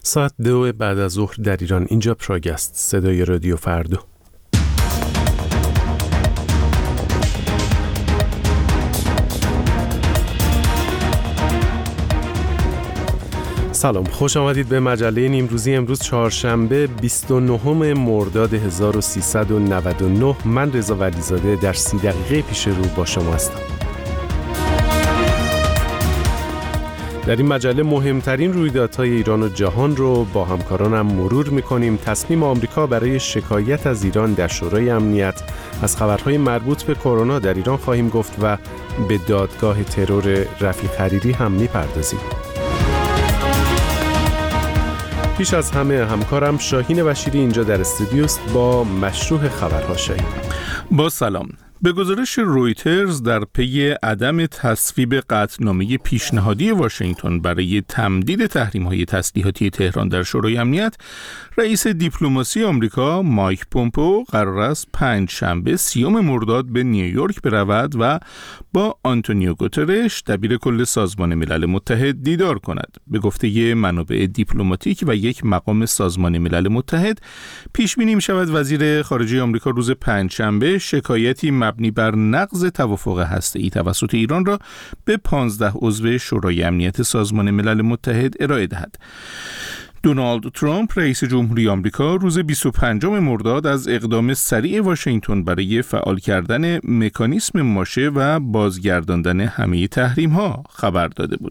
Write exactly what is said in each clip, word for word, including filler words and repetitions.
ساعت دو بعد از ظهر در ایران. اینجا پراگست، صدای رادیو فردا. سلام، خوش آمدید به مجله نیمروزی. امروز چهارشنبه بیست و نهم مرداد هزار و سیصد و نود و نه. من رضا ولیزاده در سی دقیقه پیش رو با شما هستم. در این مجله مهمترین رویدادهای ایران و جهان رو با همکارانم مرور می‌کنیم. تصمیم آمریکا برای شکایت از ایران در شورای امنیت، از خبرهای مربوط به کرونا در ایران خواهیم گفت و به دادگاه ترور رفیق حریری هم می‌پردازیم. پیش از همه همکارم شاهین بشیری اینجا در استودیوست با مشروع خبرها. شاهین، با سلام. به گزارش رویترز در پی عدم تصویب قطعنامه پیشنهادی واشنگتن برای تمدید تحریم‌های تسلیحاتی تهران در شورای امنیت، رئیس دیپلماسی آمریکا مایک پومپئو قرار است پنج شنبه سیوم مرداد به نیویورک برود و با آنتونیو گوترش دبیر کل سازمان ملل متحد دیدار کند. به گفته منابع دیپلماتیک و یک مقام سازمان ملل متحد، پیش بینی می‌شود وزیر خارجه آمریکا روز پنج شنبه شکایتی مبنی بر نقض توافق هسته‌ای توسط ایران را به پانزده عضو شورای امنیت سازمان ملل متحد ارائه دهد. دونالد ترامپ رئیس جمهوری آمریکا روز بیست و پنجم مرداد از اقدام سریع واشنگتن برای فعال کردن مکانیسم ماشه و بازگرداندن همه تحریم‌ها خبر داده بود.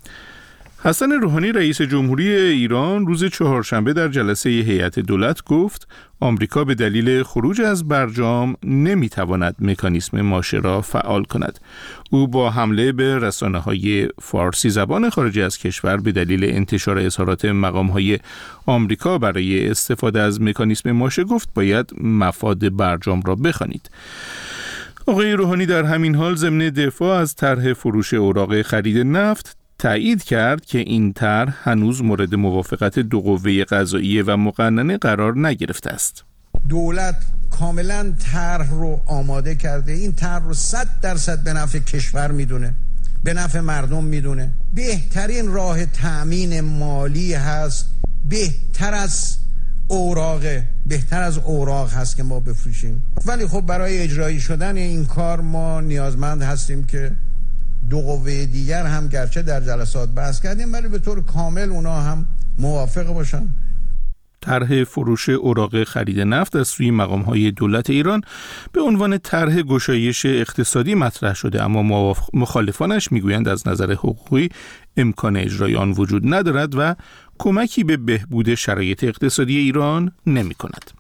حسن روحانی رئیس جمهوری ایران روز چهارشنبه در جلسه هیئت دولت گفت آمریکا به دلیل خروج از برجام نمیتواند مکانیسم ماشه را فعال کند. او با حمله به رسانه‌های فارسی زبان خارج از کشور به دلیل انتشار اظهارات مقام‌های آمریکا برای استفاده از مکانیسم ماشه گفت باید مفاد برجام را بخوانید. آقای روحانی در همین حال ضمن دفاع از طرح فروش اوراق خرید نفت تأیید کرد که این طرح هنوز مورد موافقت دو قوه قضاییه و مقننه قرار نگرفته است. دولت کاملا طرح رو آماده کرده. این طرح رو صد درصد به نفع کشور میدونه، به نفع مردم میدونه. بهترین راه تأمین مالی هست، بهتر از اوراقه، بهتر از اوراق هست که ما بفروشیم. ولی خب برای اجرایی شدن این کار ما نیازمند هستیم که دو قوه دیگر هم گرچه در جلسات بحث کردیم ولی به طور کامل اونا هم موافق باشن. طرح فروش اوراق خرید نفت از سوی مقام‌های دولت ایران به عنوان طرح گشایش اقتصادی مطرح شده، اما مخالفانش میگویند از نظر حقوقی امکان اجرای آن وجود ندارد و کمکی به بهبود شرایط اقتصادی ایران نمی‌کند.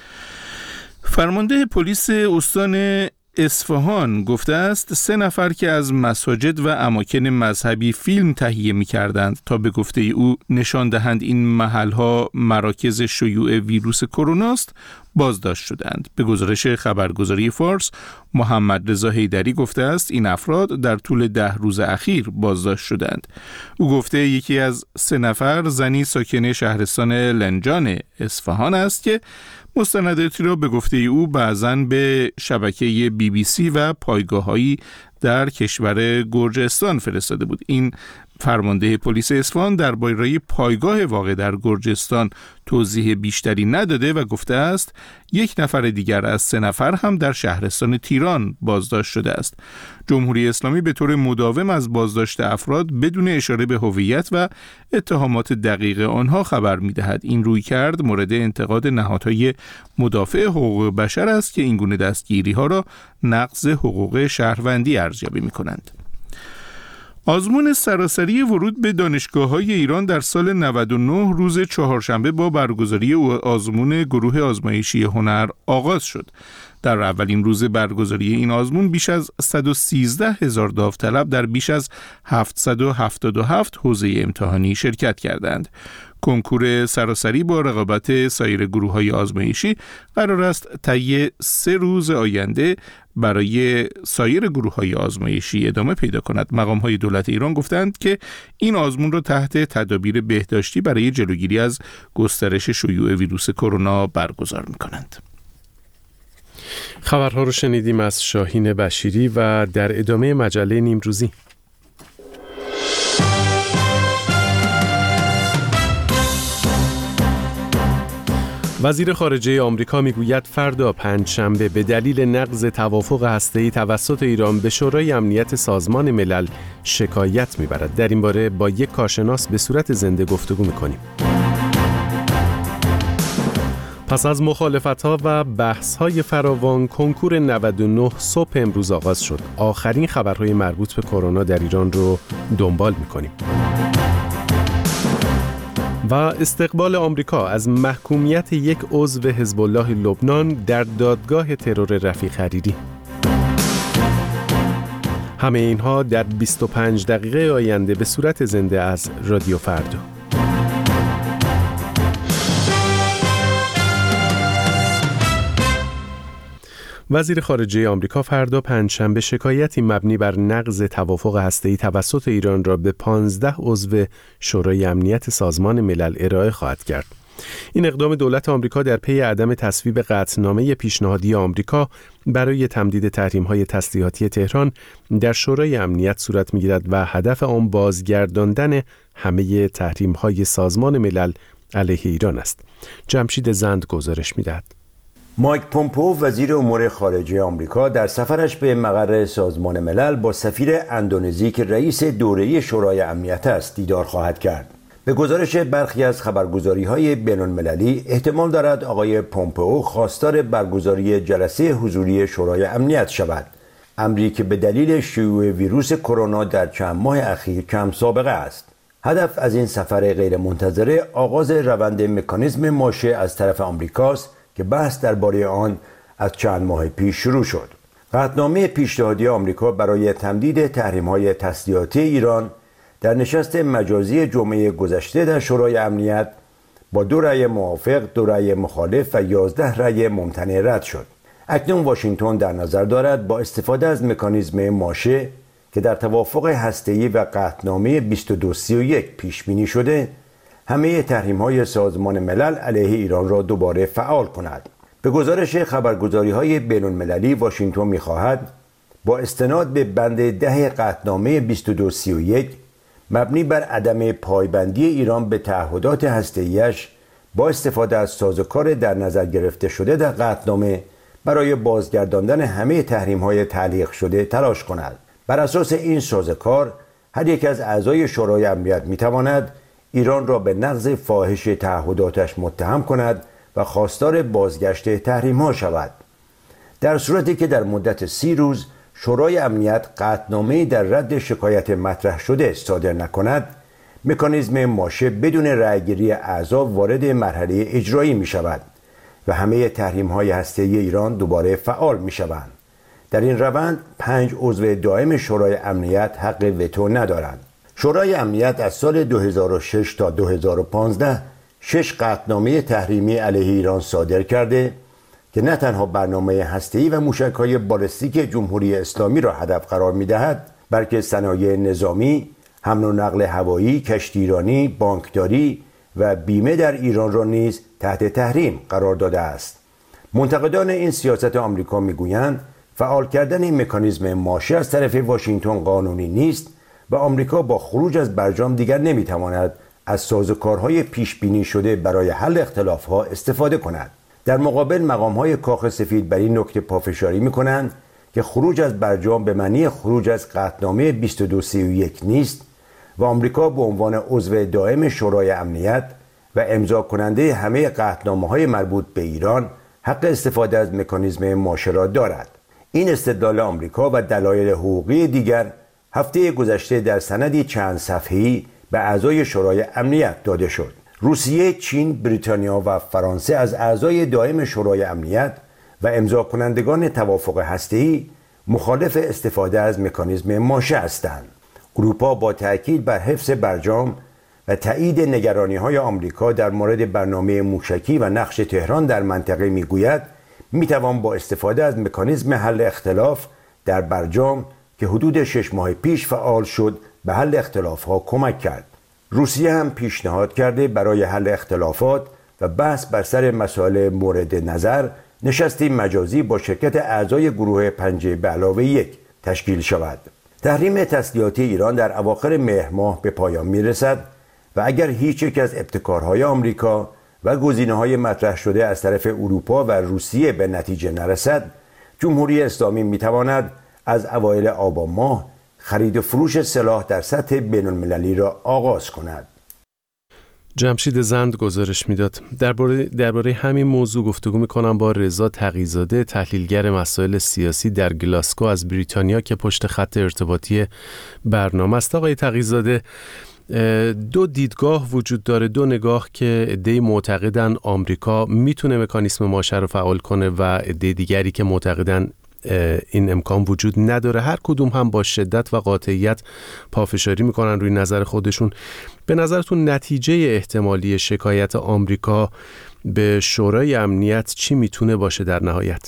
فرمانده پلیس استان اصفهان گفته است سه نفر که از مساجد و اماکن مذهبی فیلم تهیه می‌کردند تا به گفته او نشان دهند این محل‌ها مراکز شیوع ویروس کرونا است بازداشت شدند. به گزارش خبرگزاری فارس، محمد رضا حیدری گفته است این افراد در طول ده روز اخیر بازداشت شدند. او گفته یکی از سه نفر زنی ساکن شهرستان لنجان اصفهان است که مستنداتی را به گفته او بعضاً به شبکه بی بی سی و پایگاه‌هایی در کشور گرجستان فرستاده بود. این فرمانده پلیس اصفهان درباره پایگاه واقع در گرجستان توضیح بیشتری نداده و گفته است یک نفر دیگر از سه نفر هم در شهرستان تیران بازداشت شده است. جمهوری اسلامی به طور مداوم از بازداشت افراد بدون اشاره به هویت و اتهامات دقیق آنها خبر می‌دهد. این رویکرد مورد انتقاد نهادهای مدافع حقوق بشر است که این گونه دستگیری‌ها را نقض حقوق شهروندی ارزیابی می‌کنند. آزمون سراسری ورود به دانشگاه‌های ایران در سال نود و نه روز چهارشنبه با برگزاری آزمون گروه آزمایشی هنر آغاز شد. در اولین روز برگزاری این آزمون بیش از صد و سیزده هزار داوطلب در بیش از هفتصد و هفتاد و هفت حوزه امتحانی شرکت کردند. کنکور سراسری با رقابت سایر گروه‌های آزمایشی قرار است طی سه روز آینده برای سایر گروه‌های آزمایشی ادامه پیدا کند. مقام‌های دولت ایران گفتند که این آزمون را تحت تدابیر بهداشتی برای جلوگیری از گسترش شیوع ویروس کرونا برگزار می‌کنند. خبرها رو شنیدیم از شاهین بشیری و در ادامه مجله نیمروزی. وزیر خارجه آمریکا میگوید فردا پنجشنبه به دلیل نقض توافق هسته‌ای توسط ایران به شورای امنیت سازمان ملل شکایت میبرد. در این باره با یک کارشناس به صورت زنده گفتگو میکنیم. پس از مخالفت‌ها و بحث‌های فراوان، کنکور نود و نه صبح امروز آغاز شد. آخرین خبرهای مربوط به کرونا در ایران رو دنبال می‌کنیم. و استقبال آمریکا از محکومیت یک عضو حزب الله لبنان در دادگاه ترور رفیق حریری. همه اینها در بیست و پنج دقیقه آینده به صورت زنده از رادیو فردا. وزیر خارجه آمریکا فردا پنجشنبه شکایتی مبنی بر نقض توافق هسته‌ای توسط ایران را به پانزده عضو شورای امنیت سازمان ملل ارائه خواهد کرد. این اقدام دولت آمریکا در پی عدم تصویب قطعنامه پیشنهادی آمریکا برای تمدید تحریم‌های تسلیحاتی تهران در شورای امنیت صورت می‌گیرد و هدف آن بازگرداندن همه تحریم‌های سازمان ملل علیه ایران است. جمشید زند گزارش می‌دهد. مایک پومپئو وزیر امور خارجه آمریکا در سفرش به مقر سازمان ملل با سفیر اندونزی که رئیس دوره‌ای شورای امنیت است دیدار خواهد کرد. به گزارش برخی از خبرگزاری‌های بین‌المللی احتمال دارد آقای پومپئو خواستار برگزاری جلسه حضوری شورای امنیت شود، امری که به دلیل شیوع ویروس کرونا در چند ماه اخیر کم سابقه است. هدف از این سفر غیرمنتظره آغاز روند مکانیزم ماشه از طرف آمریکاست که بحث درباره آن از چند ماه پیش شروع شد. قطعنامه پیشنهادی آمریکا برای تمدید تحریم‌های تسلیحاتی ایران در نشست مجازی جمعه گذشته در شورای امنیت با دو رأی موافق، دو رأی مخالف و یازده رأی ممتنع رد شد. اکنون واشنگتن در نظر دارد با استفاده از مکانیزم ماشه که در توافق هسته‌ای و قطعنامه بیست و دو سی و یک پیش بینی شده، همه تحریم‌های سازمان ملل علیه ایران را دوباره فعال کند. به گزارش خبرگزاری‌های بین‌المللی واشنگتن می‌خواهد با استناد به بند ده قطعنامه بیست و دو سی و یک مبنی بر عدم پایبندی ایران به تعهدات هسته‌ایش با استفاده از سازوکار در نظر گرفته شده در قطعنامه برای بازگرداندن همه تحریم‌های تعلیق شده تلاش کند. بر اساس این سازوکار هر یک از اعضای شورای امنیت می‌تواند ایران را به نقض فاحش تعهداتش متهم کند و خواستار بازگشت تحریم‌ها شود. در صورتی که در مدت سی روز شورای امنیت قطعنامه‌ای در رد شکایت مطرح شده صادر نکند، مکانیزم ماشه بدون رأیگیری اعضا وارد مرحله اجرایی می شود و همه تحریم‌های هسته‌ای ایران دوباره فعال می شوند. در این روند پنج عضو دائم شورای امنیت حق وتو ندارند. شورای امنیت از سال دو هزار و شش تا دو هزار و پانزده شش قطعنامه تحریمی علیه ایران صادر کرده که نه تنها برنامه هسته‌ای و موشک‌های بالستیک جمهوری اسلامی را هدف قرار می‌دهد، بلکه صنایع نظامی، حمل و نقل هوایی، کشتیرانی، بانکداری و بیمه در ایران را نیز تحت تحریم قرار داده است. منتقدان این سیاست آمریکا می‌گویند فعال کردن این مکانیزم ماشه از طرف واشنگتن قانونی نیست و آمریکا با خروج از برجام دیگر نمی‌تواند از سازوکارهای پیش بینی شده برای حل اختلاف‌ها استفاده کند. در مقابل مقام‌های کاخ سفید بر این نکته پافشاری می‌کنند که خروج از برجام به معنی خروج از قطعنامه بیست و دو سی و یک نیست و آمریکا به عنوان عضو دائم شورای امنیت و امضا کننده همه قطعنامه‌های مربوط به ایران حق استفاده از مکانیزم ماشه را دارد. این استدلال آمریکا و دلایل حقوقی دیگر هفته گذشته در سندی چند صفحه‌ای به اعضای شورای امنیت داده شد. روسیه، چین، بریتانیا و فرانسه از اعضای دائم شورای امنیت و امضا کنندگان توافق هسته‌ای مخالف استفاده از مکانیزم ماشه هستند. اروپا با تأکید بر حفظ برجام و تایید نگرانی‌های آمریکا در مورد برنامه موشکی و نقش تهران در منطقه می‌گوید می‌توان با استفاده از مکانیزم حل اختلاف در برجام که حدود شش ماه پیش فعال شد به حل اختلاف‌ها کمک کرد. روسیه هم پیشنهاد کرده برای حل اختلافات و بحث بر سر مسائل مورد نظر نشستی مجازی با شرکت اعضای گروه پنجه به علاوه یک تشکیل شود. تحریم تسلیحاتی ایران در اواخر مهر ماه به پایان میرسد و اگر هیچ یک از ابتکارهای آمریکا و گزینه‌های مطرح شده از طرف اروپا و روسیه به نتیجه نرسد، جمهوری اسلامی می‌تواند از اوایل آبان ماه خرید و فروش سلاح در سطح بین‌المللی را آغاز کند. جمشید زند گزارش میداد. درباره درباره همین موضوع گفتگو میکنم با رضا تقی‌زاده، تحلیلگر مسائل سیاسی در گلاسکو از بریتانیا که پشت خط ارتباطی برنامه است. آقای تقی‌زاده، دو دیدگاه وجود داره، دو نگاه که عده‌ای معتقدن آمریکا میتونه مکانیسم ماشه رو فعال کنه و عده دیگری که معتقدن این امکان وجود نداره. هر کدوم هم با شدت و قاطعیت پافشاری میکنن روی نظر خودشون. به نظرتون نتیجه احتمالی شکایت آمریکا به شورای امنیت چی میتونه باشه در نهایت؟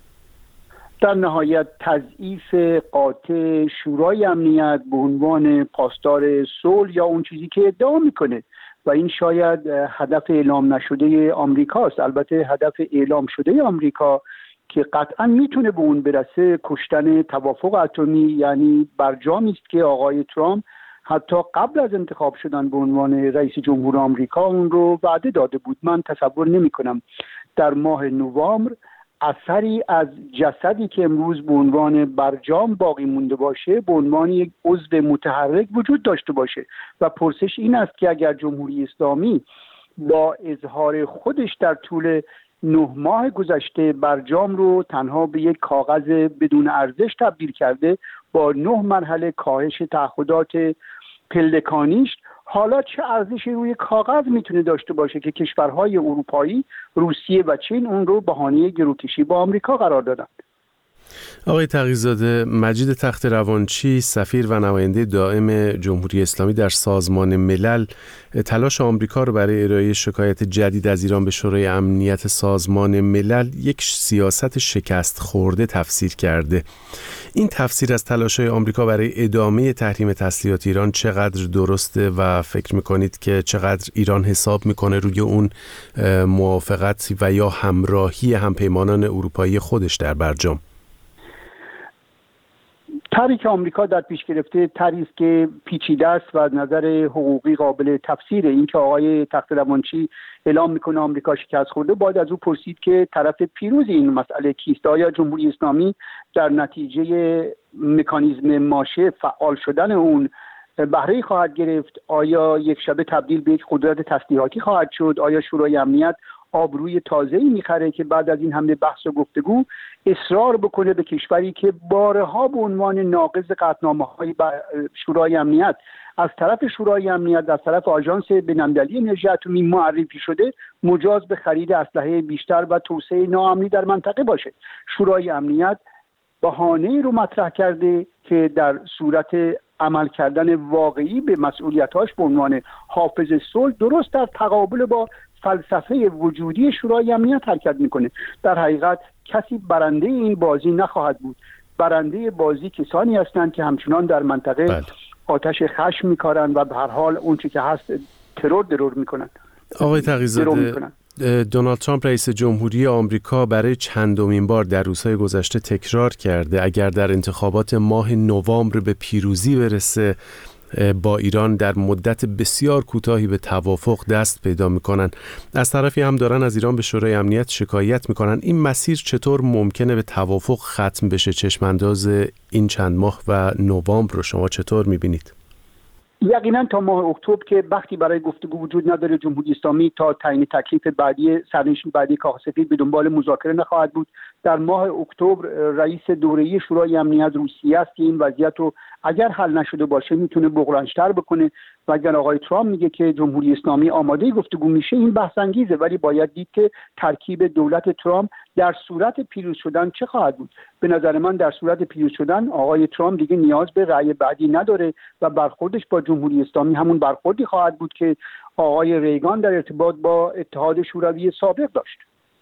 در نهایت تضعیف قاطع شورای امنیت به عنوان پاسدار صلح یا اون چیزی که ادعا میکنه و این شاید هدف اعلام نشده آمریکاست. البته هدف اعلام شده آمریکا که قطعا میتونه به اون برسه کشتن توافق اتمی، یعنی برجامی است که آقای ترامپ حتی قبل از انتخاب شدن به عنوان رئیس جمهور آمریکا اون رو وعده داده بود. من تصور نمی کنم در ماه نوامبر اثری از جسدی که امروز به عنوان برجام باقی مونده باشه به عنوان یک عضو متحرک وجود داشته باشه. و پرسش این است که اگر جمهوری اسلامی با اظهار خودش در طول نه ماه گذشته برجام رو تنها به یک کاغذ بدون ارزش تبدیل کرده با نه مرحله کاهش تعهدات پلکانیش، حالا چه ارزشی روی کاغذ میتونه داشته باشه که کشورهای اروپایی، روسیه و چین اون رو بهانه گروکشی با آمریکا قرار دادن؟ آقای تقی‌زاده، مجید تخت روانچی، سفیر و نماینده دائم جمهوری اسلامی در سازمان ملل، تلاش آمریکا رو برای ارائه شکایت جدید از ایران به شورای امنیت سازمان ملل یک سیاست شکست خورده تفسیر کرده. این تفسیر از تلاش‌های آمریکا برای ادامه تحریم تسلیحات ایران چقدر درسته و فکر می‌کنید که چقدر ایران حساب می‌کنه روی اون موافقت و یا همراهی همپیمانان اروپایی خودش در برجام؟ طرحی که آمریکا در پیش گرفته طرحی است که پیچیده است و از نظر حقوقی قابل تفسیره. این که آقای تخت روانچی اعلام میکنه آمریکا شکست خورده، باید از او پرسید که طرف پیروز این مسئله کیست؟ آیا جمهوری اسلامی در نتیجه مکانیزم ماشه فعال شدن اون بهره خواهد گرفت؟ آیا یک شبه تبدیل به یک قدرت تسلیحاتی خواهد شد؟ آیا شورای امنیت آبروی تازه‌ای میخره که بعد از این همه بحث و گفتگو اصرار بکنه به کشوری که بارها به عنوان ناقض قطعنامه‌های شورای امنیت از طرف شورای امنیت از طرف آژانس بین‌المللی انرژی اتمی معرفی شده مجاز به خرید اسلحه بیشتر و توسعه ناامنی در منطقه باشه؟ شورای امنیت بهانه‌ای رو مطرح کرده که در صورت عمل کردن واقعی به مسئولیت‌هاش به عنوان حافظ صلح درست در تقابل با فلسفه وجودی شورای امنیت حرکت میکنه. در حقیقت کسی برنده این بازی نخواهد بود. برنده بازی کسانی هستند که همچنان در منطقه بله. آتش خشم میکارن و به هر حال اون چی که هست ترور درور میکنن. آقای تقی‌زاده، دونالد ترامپ رئیس جمهوری آمریکا برای چندمین بار در روزهای گذشته تکرار کرده اگر در انتخابات ماه نوامبر به پیروزی برسه با ایران در مدت بسیار کوتاهی به توافق دست پیدا میکنن. از طرفی هم دارن از ایران به شورای امنیت شکایت میکنن. این مسیر چطور ممکنه به توافق ختم بشه؟ چشمانداز این چند ماه و نوامبر رو شما چطور میبینید؟ یقینا تا ماه اکتبر که وقتی برای گفتگو وجود نداره، جمهوری اسلامی تا تعیین تکلیف بعدی سرنشین بعدی کاخ سفید به دنبال مذاکره نخواهد بود. در ماه اکتبر رئیس دوره‌ای شورای امنیت روسیه است که این وضعیت رو اگر حل نشده باشه میتونه بغرنج‌تر بکنه و اگر آقای ترامپ میگه که جمهوری اسلامی آماده گفتگو میشه، این بحث انگیزه، ولی باید دید که ترکیب دولت ترامپ در صورت پیروز شدن چه خواهد بود. به نظر من در صورت پیروز شدن آقای ترامپ دیگه نیاز به رأی بعدی نداره و برخوردش با جمهوری اسلامی همون برخوردی خواهد بود که آقای ریگان در ارتباط با اتحاد شوروی سابق داشت.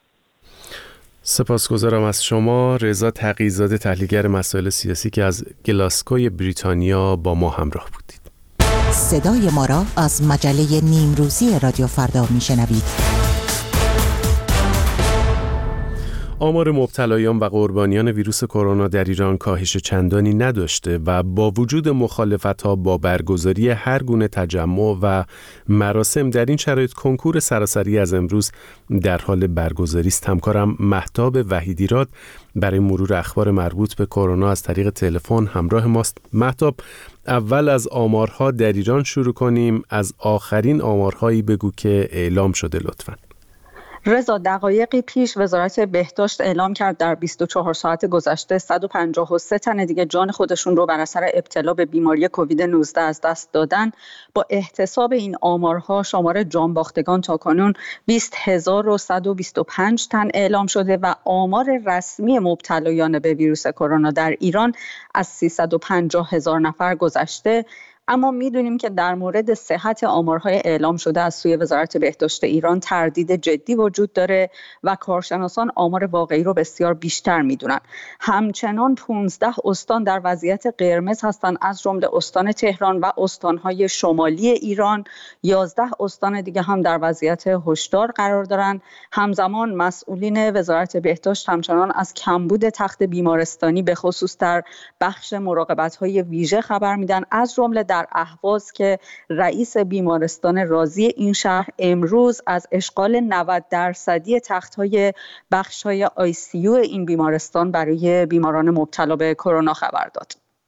سپاسگزارم از شما. رضا تقی‌زاده، تحلیلگر مسائل سیاسی که از گلاسکوی بریتانیا با ما همراه بودید. صدای ما را از مجله نیمروزی رادیو فردا میشنوید. آمار مبتلایان و قربانیان ویروس کرونا در ایران کاهش چندانی نداشته و با وجود مخالفت‌ها با برگزاری هر گونه تجمع و مراسم در این شرایط کنکور سراسری از امروز در حال برگزاری است. همکارم مهتاب وحیدیراد برای مرور اخبار مربوط به کرونا از طریق تلفن همراه ماست. مهتاب، اول از آمارها در ایران شروع کنیم. از آخرین آمارهایی بگو که اعلام شده لطفاً. رضا، دقایقی پیش وزارت بهداشت اعلام کرد در بیست و چهار ساعت گذشته صد و پنجاه و سه تن دیگه جان خودشون رو بر اثر ابتلا به بیماری کووید نوزده از دست دادن. با احتساب این آمارها شمار جان باختگان تا کنون بیست هزار و صد و بیست و پنج تن اعلام شده و آمار رسمی مبتلایان به ویروس کرونا در ایران از سیصد و پنجاه هزار نفر گذشته. اما میدونیم که در مورد صحت آمارهای اعلام شده از سوی وزارت بهداشت ایران تردید جدی وجود داره و کارشناسان آمار واقعی رو بسیار بیشتر میدونن. همچنان پانزده استان در وضعیت قرمز هستند، از جمله استان تهران و استانهای شمالی ایران. یازده استان دیگه هم در وضعیت هشدار قرار دارن. همزمان مسئولین وزارت بهداشت همچنان از کمبود تخت بیمارستانی به خصوص در بخش مراقبت‌های ویژه خبر میدن، از جمله در اهواز که رئیس بیمارستان رازی این شهر امروز از اشغال نود درصدی تخت‌های بخش‌های آی سی یو این بیمارستان برای بیماران مبتلا به کرونا خبر داد.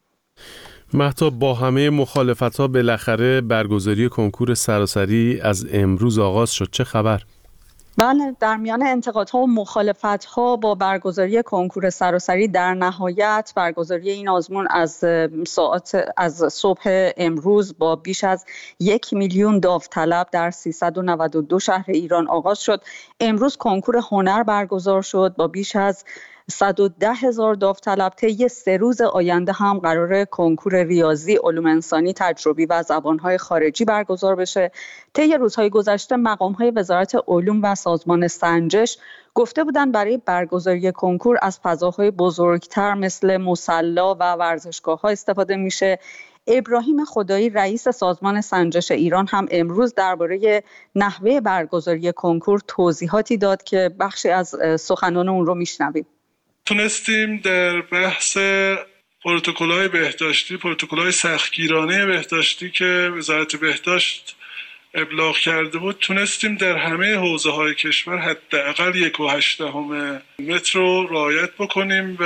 مهتاب، با همه مخالفت‌ها بالاخره برگزاری کنکور سراسری از امروز آغاز شد. چه خبر؟ بله، در میان انتقادها و مخالفت‌ها با برگزاری کنکور سراسری در نهایت برگزاری این آزمون از ساعت از صبح امروز با بیش از یک میلیون داوطلب در سیصد و نود و دو شهر ایران آغاز شد. امروز کنکور هنر برگزار شد با بیش از صد و ده هزار داوطلب. طی سه روز آینده هم قرار کنکور ریاضی، علوم انسانی، تجربی و زبانهای خارجی برگزار بشه. طی روزهای گذشته مقامهای وزارت علوم و سازمان سنجش گفته بودند برای برگزاری کنکور از فضاهای بزرگتر مثل مصلا و ورزشگاه‌ها استفاده میشه. ابراهیم خدایی رئیس سازمان سنجش ایران هم امروز درباره نحوه برگزاری کنکور توضیحاتی داد که بخشی از سخنان اون رو میشنویم. تونستیم در بحث پروتکل‌های بهداشتی، پروتکل‌های سختگیرانه بهداشتی که وزارت بهداشت ابلاغ کرده بود، تونستیم در همه حوزه‌های کشور حداقل یک و هشتم متر رو رعایت بکنیم و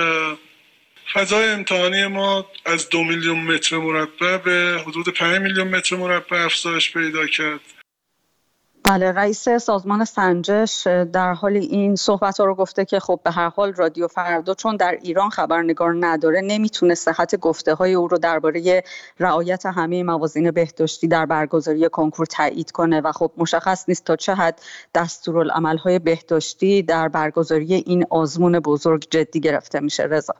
فضای امتحانی ما از دو میلیون متر مربع به حدود پنج میلیون متر مربع افزایش پیدا کرد. بله، رئیس سازمان سنجش در حال این صحبت ها رو گفته که خب به هر حال رادیو فردا چون در ایران خبرنگار نداره نمیتونه صحت گفته های او رو درباره رعایت همه موازین بهداشتی در برگزاری کنکور تایید کنه و خب مشخص نیست تا چه حد دستورالعمل های بهداشتی در برگزاری این آزمون بزرگ جدی گرفته میشه. رضا،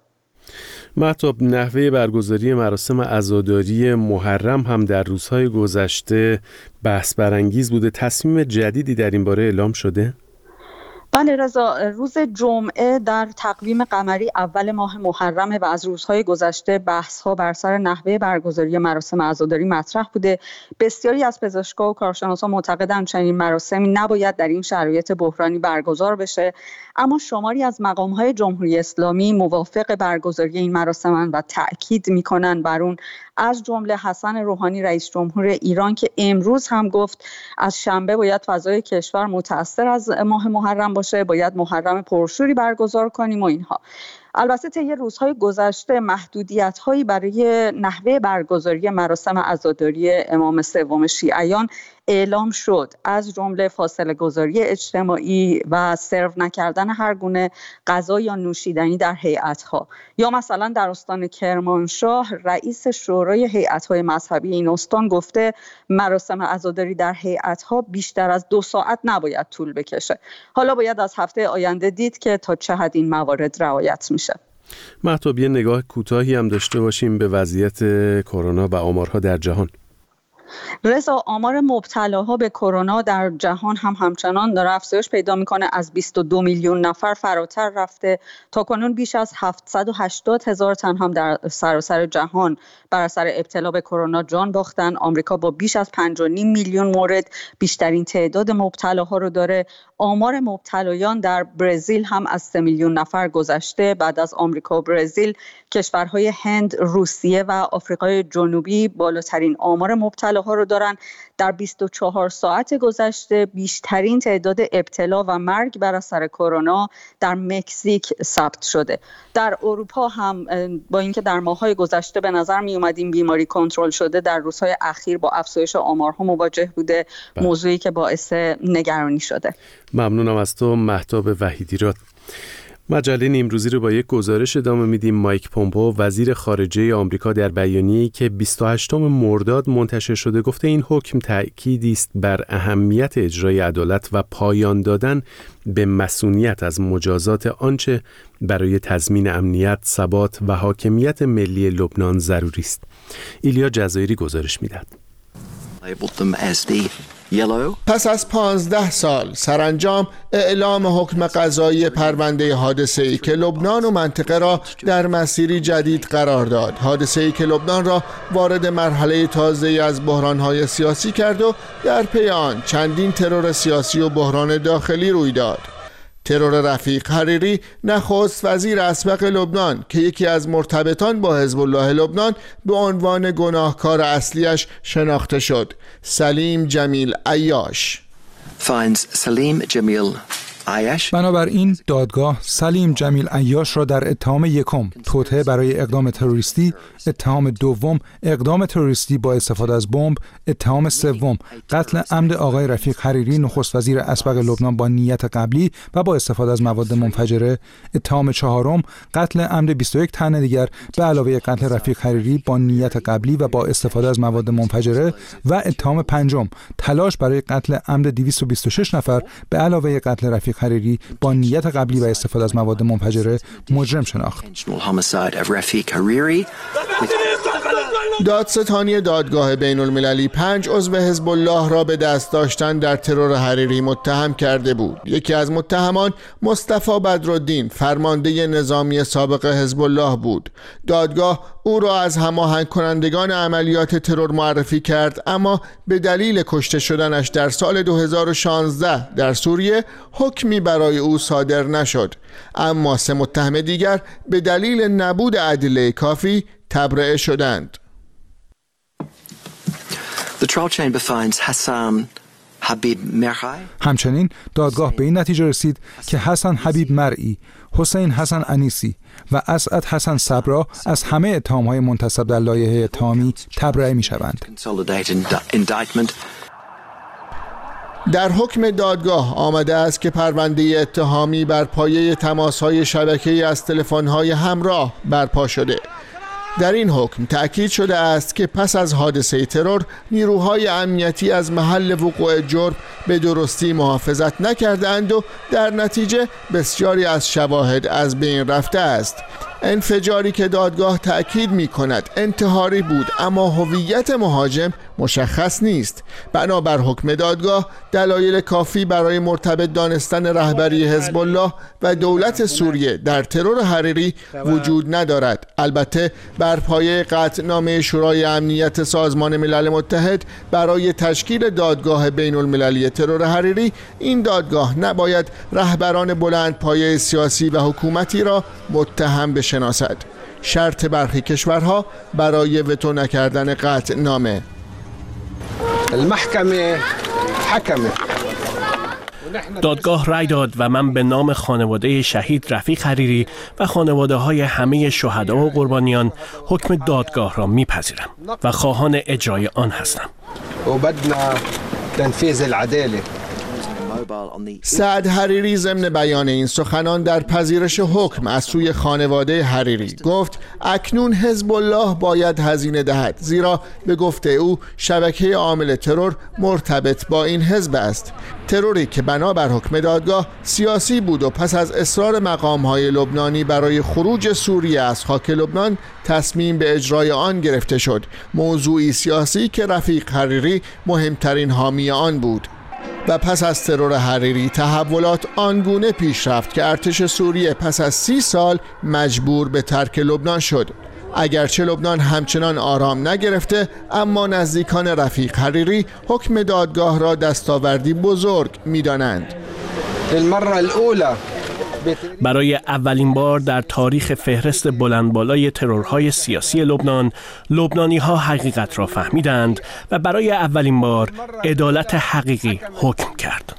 مهتاب، نحوه برگزاری مراسم عزاداری محرم هم در روزهای گذشته بحث برانگیز بوده. تصمیم جدیدی در این باره اعلام شده؟ بله رضا، روز جمعه در تقویم قمری اول ماه محرم و از روزهای گذشته بحث‌ها بر سر نحوه برگزاری مراسم عزاداری مطرح بوده. بسیاری از پزشکان و کارشناسان معتقدند چنین مراسمی نباید در این شرایط بحرانی برگزار بشه، اما شماری از مقام‌های جمهوری اسلامی موافق برگزاری این مراسم‌اند و تأکید می‌کنند بر اون، از جمله حسن روحانی رئیس جمهور ایران که امروز هم گفت از شنبه باید فضای کشور متأثر از ماه محرم باشه، باید محرم پرشوری برگزار کنیم و اینها. البته طی روزهای گذشته محدودیت‌هایی برای نحوه برگزاری مراسم عزاداری امام سوم شیعیان اعلام شد، از جمله فاصله گذاری اجتماعی و سرو نکردن هر گونه غذا یا نوشیدنی در هیئت‌ها. یا مثلا در استان کرمانشاه رئیس شورای هیئت‌های مذهبی این استان گفته مراسم عزاداری در هیئت‌ها بیشتر از دو ساعت نباید طول بکشه. حالا باید از هفته آینده دید که تا چه حد این موارد رعایت میشه. مهتاب، یه نگاه کوتاهی هم داشته باشیم به وضعیت کرونا و آمارها در جهان. رضا، آمار مبتلاها به کرونا در جهان هم همچنان داره افزایش پیدا میکنه. از بیست و دو میلیون نفر فراتر رفته. تا کنون بیش از هفتصد و هشتاد هزار تن هم در سراسر جهان بر اثر ابتلا به کرونا جان باختن. آمریکا با بیش از پنج و نیم میلیون مورد بیشترین تعداد مبتلاها رو داره. آمار مبتلایان در برزیل هم از سه میلیون نفر گذشته. بعد از آمریکا و برزیل کشورهای هند، روسیه و آفریقای جنوبی بالاترین آمار مبتلاها رو دارن. در بیست و چهار ساعت گذشته بیشترین تعداد ابتلا و مرگ بر اثر کرونا در مکزیک ثبت شده. در اروپا هم با اینکه در ماه‌های گذشته به نظر می اومد این بیماری کنترل شده، در روزهای اخیر با افزایش آمارها مواجه بوده، بله. موضوعی که باعث نگرانی شده. ممنونم از تو مهتاب وحیدی. مجله نیمروزی رو با یک گزارش ادامه میدیم. مایک پومپئو وزیر خارجه آمریکا در بیانیه‌ای که بیست و هشتم مرداد منتشر شده گفته این حکم تأکیدی است بر اهمیت اجرای عدالت و پایان دادن به مصونیت از مجازات آنچه برای تضمین امنیت، ثبات و حاکمیت ملی لبنان ضروری است. ایلیا جزایری گزارش میدهد. پس از پانزده سال سرانجام اعلام حکم قضایی پرونده حادثه‌ای که لبنان و منطقه را در مسیری جدید قرار داد، حادثه‌ای که لبنان را وارد مرحله تازه‌ای از بحران‌های سیاسی کرد و در پی آن چندین ترور سیاسی و بحران داخلی روی داد. ترور رفیق حریری نخست وزیر اسبق لبنان که یکی از مرتبطان با حزب الله لبنان به عنوان گناهکار اصلیش شناخته شد. سلیم جمیل عیاش. سلیم جمیل عیاش بنابراین دادگاه سلیم جمیل عیاش را در اتهام یکم توطئه برای اقدام تروریستی، اتهام دوم اقدام تروریستی با استفاده از بمب، اتهام سوم قتل عمد آقای رفیق حریری نخست وزیر اسبق لبنان با نیت قبلی و با استفاده از مواد منفجره، اتهام چهارم قتل عمد بیست و یک تن دیگر به علاوه قتل رفیق حریری با نیت قبلی و با استفاده از مواد منفجره و اتهام پنجم تلاش برای قتل عمد دویست و بیست و شش نفر به علاوه قتل رفیق حریری با نیت قبلی و استفاده از مواد منفجره مجرم شناخت. دادستانی دادگاه بین المللی پنج عضو حزب الله را به دست داشتن در ترور حریری متهم کرده بود. یکی از متهمان مصطفی بدرالدین فرمانده نظامی سابق حزب الله بود. دادگاه او را از هماهنگ کنندگان عملیات ترور معرفی کرد، اما به دلیل کشته شدنش در سال دو هزار و شانزده در سوریه حکمی برای او صادر نشد. اما سه متهم دیگر به دلیل نبود ادله کافی تبرئه شدند. همچنین دادگاه به این نتیجه رسید که حسن حبیب مرئی، حسین حسن انیسی و اسعد حسن صبرا از همه اتهام‌های منتسب در لایحه اتهامی تبرئه می‌شوند. در حکم دادگاه آمده است که پرونده اتهامی بر پایه تماس‌های شبکه‌ای از تلفن‌های همراه برپا شده. در این حکم تأکید شده است که پس از حادثه ترور نیروهای امنیتی از محل وقوع جرم به درستی محافظت نکردند و در نتیجه بسیاری از شواهد از بین رفته است. انفجاری که دادگاه تأکید می کند انتحاری بود، اما هویت مهاجم مشخص نیست. بنابر حکم دادگاه دلایل کافی برای مرتبط دانستن رهبری حزب الله و دولت سوریه در ترور حریری وجود ندارد. البته بر پایه قطعنامه شورای امنیت سازمان ملل متحد برای تشکیل دادگاه بین المللی ترور حریری، این دادگاه نباید رهبران بلند پایه سیاسی و حکومتی را متهم بشناسد. شرط برخی کشورها برای وتو نکردن قطعنامه. المحکمه حکمه. دادگاه رأی داد و من به نام خانواده شهید رفیق حریری و خانواده های همه شهدا و قربانیان حکم دادگاه را میپذیرم و خواهان اجرای آن هستم. و بدنا تنفیذ العداله. سعد حریری ضمن بیان این سخنان در پذیرش حکم از سوی خانواده حریری گفت اکنون حزب الله باید هزینه دهد، زیرا به گفته او شبکه عامل ترور مرتبط با این حزب است. تروری که بنابر حکم دادگاه سیاسی بود و پس از اصرار مقام‌های لبنانی برای خروج سوریه از خاک لبنان تصمیم به اجرای آن گرفته شد، موضوعی سیاسی که رفیق حریری مهمترین حامی آن بود. و پس از ترور حریری تحولات آنگونه پیش رفت که ارتش سوریه پس از سی سال مجبور به ترک لبنان شد. اگرچه لبنان همچنان آرام نگرفته، اما نزدیکان رفیق حریری حکم دادگاه را دستاوردی بزرگ می‌دانند. برای اولین بار در تاریخ فهرست بلندبالای ترورهای سیاسی لبنان، لبنانی‌ها حقیقت را فهمیدند و برای اولین بار عدالت حقیقی حکم کرد.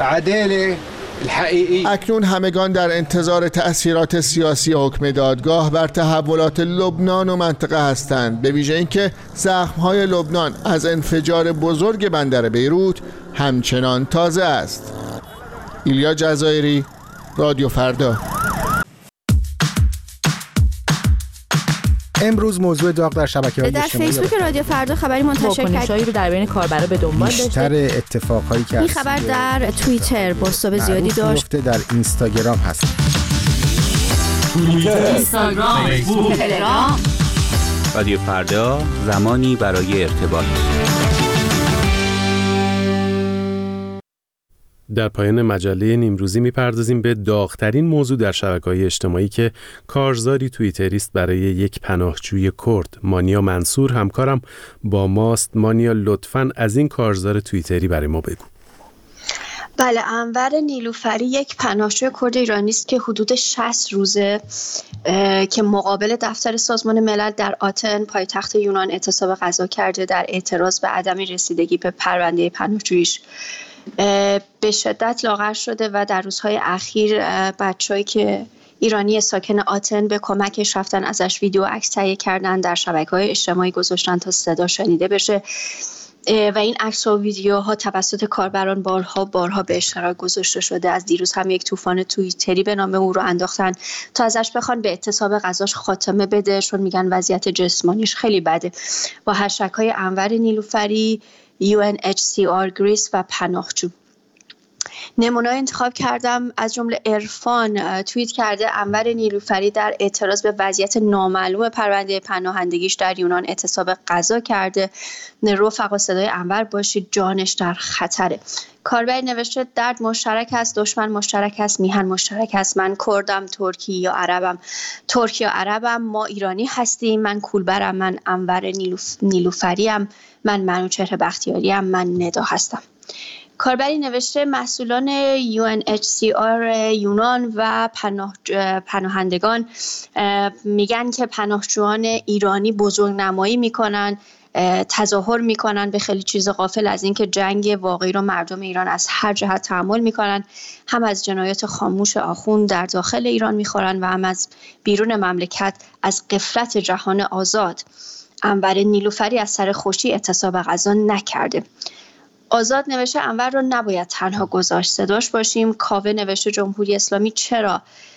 اکنون همگان در انتظار تأثیرات سیاسی حکم دادگاه بر تحولات لبنان و منطقه هستند، به ویژه اینکه زخم‌های لبنان از انفجار بزرگ بندر بیروت همچنان تازه است. ایلیا جزایری، رادیو فردا. امروز موضوع داغ در شبکه‌های اجتماعی در فیسبوک رادیو فردا خبری منتشر کرد رو در بین کاربرا به دنبال داشته. بیشتر اتفاقایی که این خبر در توییتر بازتاب زیادی داشت. در اینستاگرام هست. اینستاگرام، فیسبوک، تلگرام. رادیو فردا، زمانی برای ارتباط. در پایان مجله نیمروزی میپردازیم به داغ‌ترین موضوع در شبکه‌های اجتماعی که کارزاری توییتریست برای یک پناهجوی کرد. مانیا منصور همکارم با ماست. مانیا، لطفاً از این کارزار توییتری برای ما بگو. بله، انور نیلوفری یک پناهجوی کرد ایرانی است که حدود شصت روزه که مقابل دفتر سازمان ملل در آتن پایتخت یونان اعتصاب غذا کرده در اعتراض به عدم رسیدگی به پرونده پناهجوییش. به شدت لاغر شده و در روزهای اخیر بچه‌ای که ایرانی ساکن آتن به کمکش رفتن ازش ویدیو عکس تهیه کردن، در شبکه‌های اجتماعی گذاشتن تا صدا شنیده بشه و این عکس و ویدیوها توسط کاربران بارها بارها به اشتراک گذاشته شده. از دیروز هم یک طوفان توییتری به نام او رو انداختن تا ازش بخوان به اعتصاب غذاش خاتمه بده، چون میگن وضعیت جسمانیش خیلی بده. با هشتگ‌های انور نیلوفری، یو ان اچ سی آر گریس و پناهجو. نمونه انتخاب کردم، از جمله عرفان توییت کرده انور نیلوفری در اعتراض به وضعیت نامعلوم پرونده پناهندگیش در یونان اعتصاب غذا کرده. رفقا صدای انور باشید، جانش در خطره. کاربری نوشته درد مشترک است، دشمن مشترک است، میهن مشترک است. من کردم، ترکی یا عربم، ترکی یا عربم، ما ایرانی هستیم. من کولبرم، من انور نیلوف... نیلوفریم، من منوچهر بختیاریم، من ندا هستم. کاربری نوشته مسئولان یو ان اچ سی آر یونان و پناه پناهندگان میگن که پناهجویان ایرانی بزرگنمایی میکنن، تظاهر میکنن به خیلی چیز، غافل از اینکه جنگ واقعی رو مردم ایران از هر جهت تحمل میکنن، هم از جنایات خاموش آخوند در داخل ایران میخورن و هم از بیرون مملکت از غفلت جهان آزاد. انور نیلوفری از سر خوشی اعتصاب غذا نکرده. آزاد نوشته انور رو نباید تنها گذاشت، صداش باشیم. کاوه نوشته جمهوری اسلامی چرا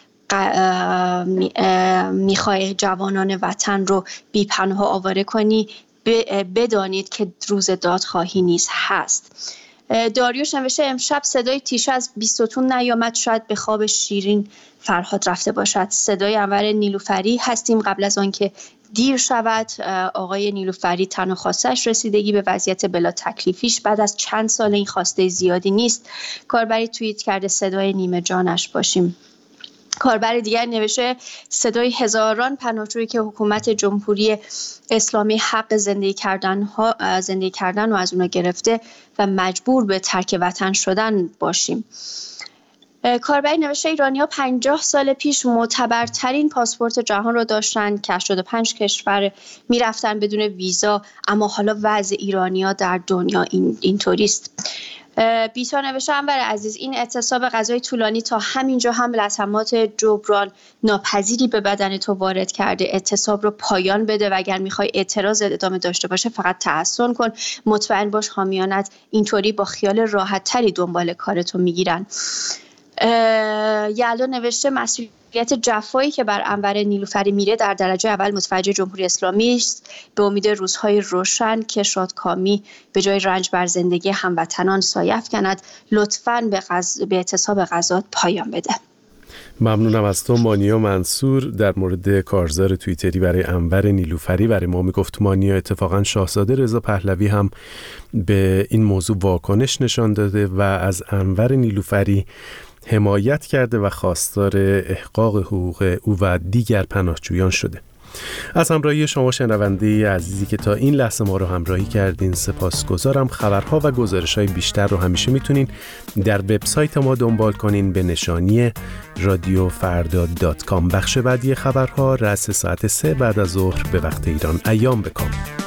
میخوای جوانان وطن رو بی پناه آواره کنی؟ بدانید که روز دادخواهی نیز هست. داریوش نوشته امشب صدای تیشه از بیستون نیامد، شاید به خواب شیرین فرهاد رفته باشد. صدای انور نیلوفری هستیم قبل از آن که دیر شود. آقای نیلوفری تنها خواستش رسیدگی به وضعیت بلا تکلیفیش بعد از چند سال این خواسته زیادی نیست. کاربری توییت کرده صدای نیمه جانش باشیم. کاربر دیگر نوشته صدای هزاران پناهجویی که حکومت جمهوری اسلامی حق زندگی کردن ها زندگی کردن و از اونا گرفته و مجبور به ترک وطن شدن باشیم. کاربری نوشته ایرانی‌ها پنجاه سال پیش معتبرترین پاسپورت جهان رو داشتن که هشتاد و پنج کشور میرفتن بدون ویزا، اما حالا وضع ایرانی‌ها در دنیا این اینطوری است. بیتا نوشته انور عزیز این اعتصاب غذای طولانی تا همینجا هم لطمات جبران ناپذیری به بدن تو وارد کرده. اعتصاب رو پایان بده و اگر میخوای اعتراض ادامه داشته باشه فقط تحسن کن. مطمئن باش حامیانت اینطوری با خیال راحت تری دنبال کارتو میگیرن. یالو نوشته مسئولیت جفایی که بر انور نیلوفری میره در درجه اول متوجه جمهوری اسلامی است. به امید روزهای روشن که شادکامی به جای رنج بر زندگی هموطنان سایه افکند. لطفاً به, غز... به اعتصاب غذات پایان بده. ممنونم از تو مانیا منصور. در مورد کارزار توییتری برای انور نیلوفری برای ما میگفت مانیا اتفاقا شاهزاده رضا پهلوی هم به این موضوع واکنش نشان داده و از انور نیلوفری حمایت کرده و خواستار احقاق حقوق او و دیگر پناهجویان شده. از همراهی شما شنونده عزیزی که تا این لحظه ما رو همراهی کردین سپاسگزارم. خبرها و گزارش‌های بیشتر رو همیشه میتونین در وبسایت ما دنبال کنین به نشانی رادیو فردا دات کام. بخش بعدی خبرها رأس ساعت سه بعد از ظهر به وقت ایران ایام بکام.